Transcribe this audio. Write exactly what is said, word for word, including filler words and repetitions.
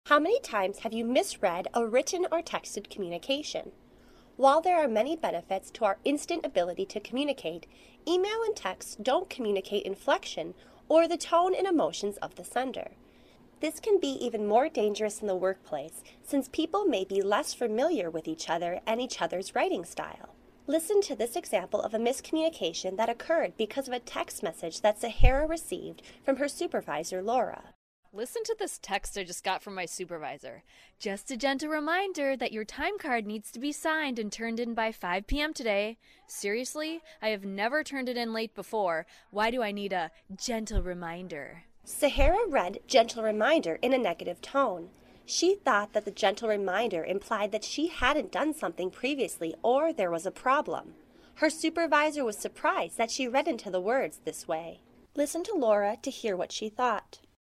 How many times have you misread a written or texted communication? While there are many benefits to our instant ability to communicate, email and text don't communicate inflection or the tone and emotions of the sender. This can be even more dangerous in the workplace since people may be less familiar with each other and each other's writing style. Listen to this example of a miscommunication that occurred because of a text message that Sahara received from her supervisor, Laura. Listen to this text I just got from my supervisor. Just a gentle reminder that your time card needs to be signed and turned in by five p.m. today. Seriously, I have never turned it in late before. Why do I need a gentle reminder? Sahara read gentle reminder in a negative tone. She thought that the gentle reminder implied that she hadn't done something previously or there was a problem. Her supervisor was surprised that she read into the words this way. Listen to Laura to hear what she thought.